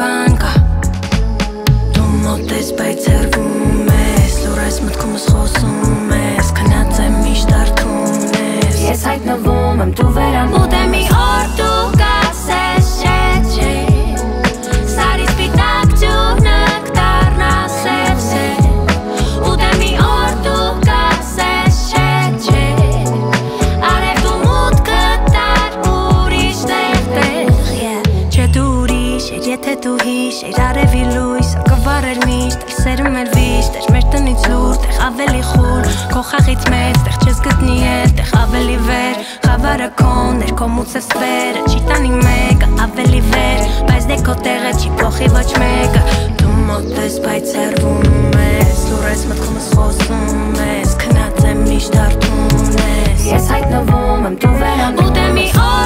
բան կա Դու մոտ ես բայց երվում ես Լուրես մտքումս խոսում ես Քնած եմ միշտ արթուն ես Ես հայտնվում եմ դու վերանում Ուտ է մի օր դու կասես չէ Սարի սպիտակ ջուրնակ դառնաս սև Ուտ է մի օր դու կասես չէ Արև դու մուտքը տար ուրիշ տեղ Չէ դու ուրիշ էր եթե դու հիշեր Արևի լույսը կվարեր միշտ Սերում էր վիշտ էր մեր տնից լուր Տեղ ավելի խուր Քո խաղից մեծ տեղ չես գտնի էլ Տեղ ավելի վեր Խավարը քոն էր քո մուծը սվերը Չի տանի մեկը ավելի վեր Բայց դե քո տեղը չի փոխի ոչ մեկը Դու մոտ ես բայց երվում ես Լուրես մտքումս խոսում ես Քնած եմ միշտ արթուն ես Ես հայտնվում եմ դու վերանում Ուտ է մի օր